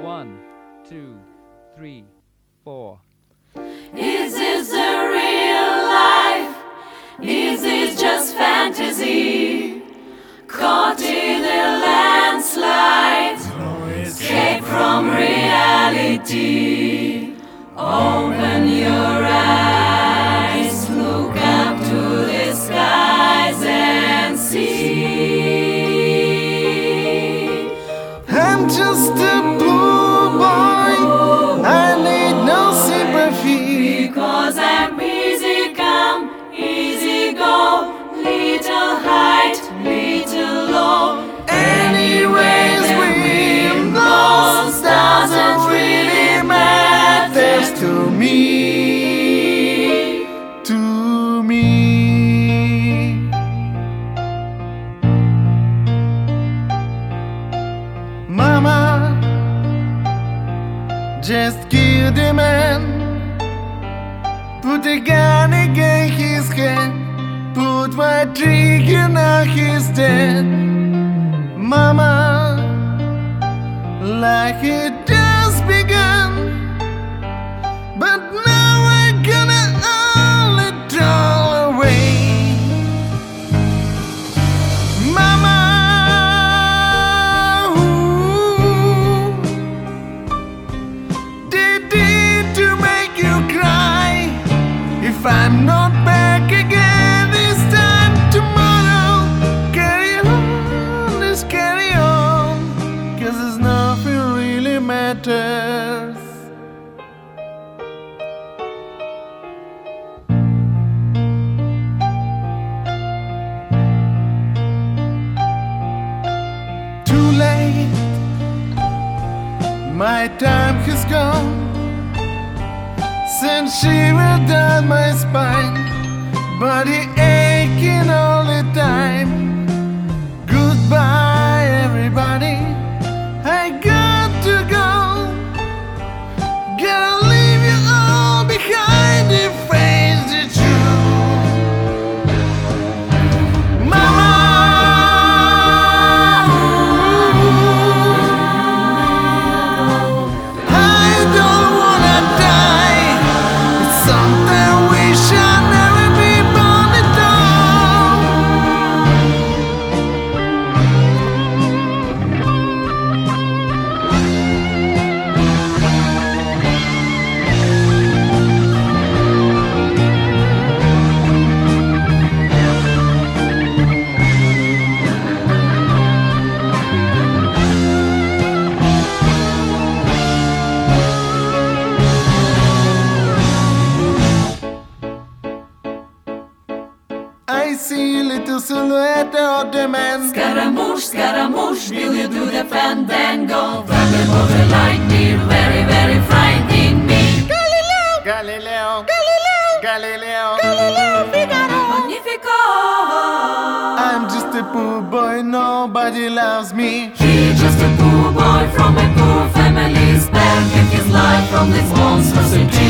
1, 2, 3, 4. Is this the real life? Is this just fantasy? Caught in a landslide, escape from reality. Open your eyes, look up to the skies and see. I'm just a poor boy, I need no sympathy. Because I'm easy come, easy go, little height, little low. Anyways, wind blows doesn't really matter to me. To me. Mama, just kill the man. Put the gun against his head. Put my trigger, now he's dead. Mama, like it just begun, but now we're gonna all it all away. Mama, who did it to make you cry? If I'm not back again this time tomorrow, carry on, just carry on, 'cause there's nothing really matters. Too late, my time has gone. Since she will down my spine, body aching all the time. Goodbye, everybody. I got to go. Gotta leave you all behind and face the truth. Mama, I don't wanna die. It's something I wish I'd never be born at all. I see little silhouette of the man. Scaramouche, Scaramouche, will you do the fandango? Thunderbolt and lightning, very, very frightening me. Galileo, Galileo, Galileo, Galileo Figaro. Magnifico! I'm just a poor boy, nobody loves me. He's just a poor boy from a poor family, sparing his life from this monstrosity.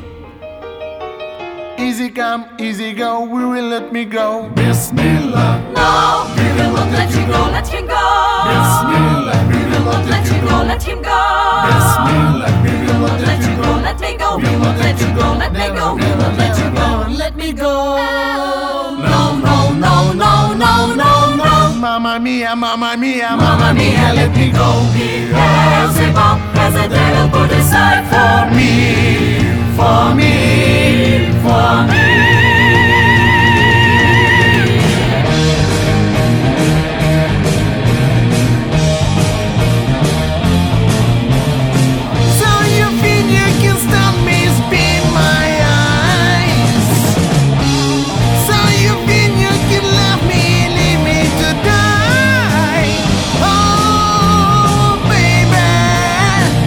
Easy come, easy go, we will let me go. Bismillah, No, we will not let you go, let him go. Bismillah, We will not let you go, let him go. Bismillah, we will not Let you go, let me go. We won't let you go, let me go. We won't let you go, let me go. No, no, no, no, no, no, no. Mamma mia, mamma mia, Mamma mia, let me go. Beelzebub has a devil put aside for me, for me, for me. So you think you can stop me, spin my eyes? So you think you can love me, leave me to die? Oh, baby,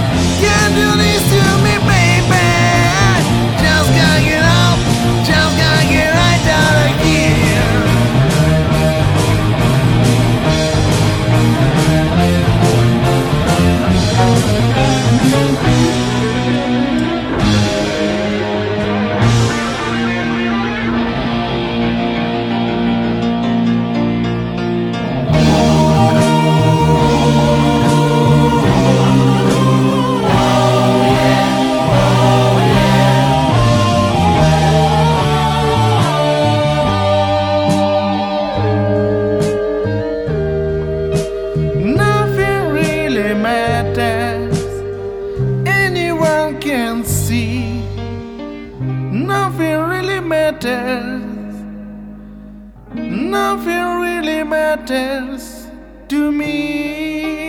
matters. Nothing really matters to me.